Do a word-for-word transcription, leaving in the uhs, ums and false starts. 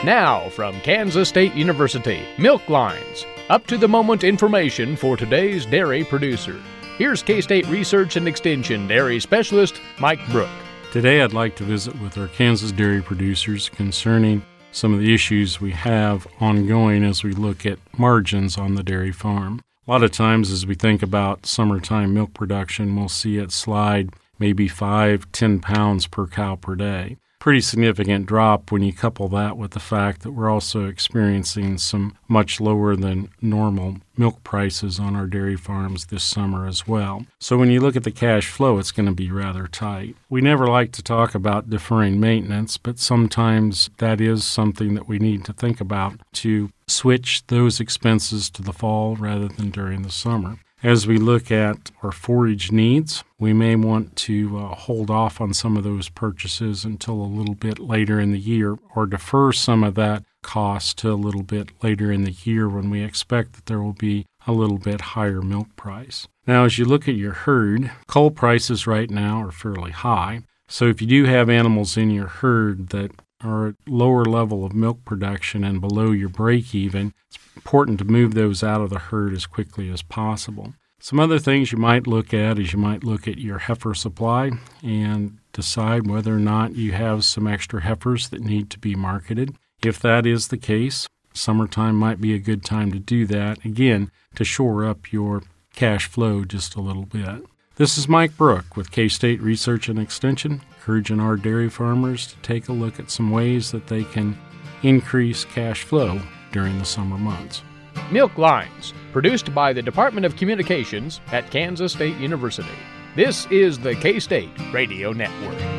Now, from Kansas State University, Milk Lines, up-to-the-moment information for today's dairy producer. Here's K-State Research and Extension Dairy Specialist Mike Brook. Today I'd like to visit with our Kansas dairy producers concerning some of the issues we have ongoing as we look at margins on the dairy farm. A lot of times as we think about summertime milk production, we'll see it slide maybe five, ten pounds per cow per day. Pretty significant drop when you couple that with the fact that we're also experiencing some much lower than normal milk prices on our dairy farms this summer as well. So when you look at the cash flow, it's going to be rather tight. We never like to talk about deferring maintenance, but sometimes that is something that we need to think about to switch those expenses to the fall rather than during the summer. As we look at our forage needs, we may want to uh, hold off on some of those purchases until a little bit later in the year, or defer some of that cost to a little bit later in the year when we expect that there will be a little bit higher milk price. Now, as you look at your herd, cull prices right now are fairly high. So if you do have animals in your herd that are at lower level of milk production and below your break even, it's important to move those out of the herd as quickly as possible. Some other things you might look at is you might look at your heifer supply and decide whether or not you have some extra heifers that need to be marketed. If that is the case, summertime might be a good time to do that, again, to shore up your cash flow just a little bit. This is Mike Brook with K-State Research and Extension, encouraging our dairy farmers to take a look at some ways that they can increase cash flow during the summer months. Milk Lines, produced by the Department of Communications at Kansas State University. This is the K-State Radio Network.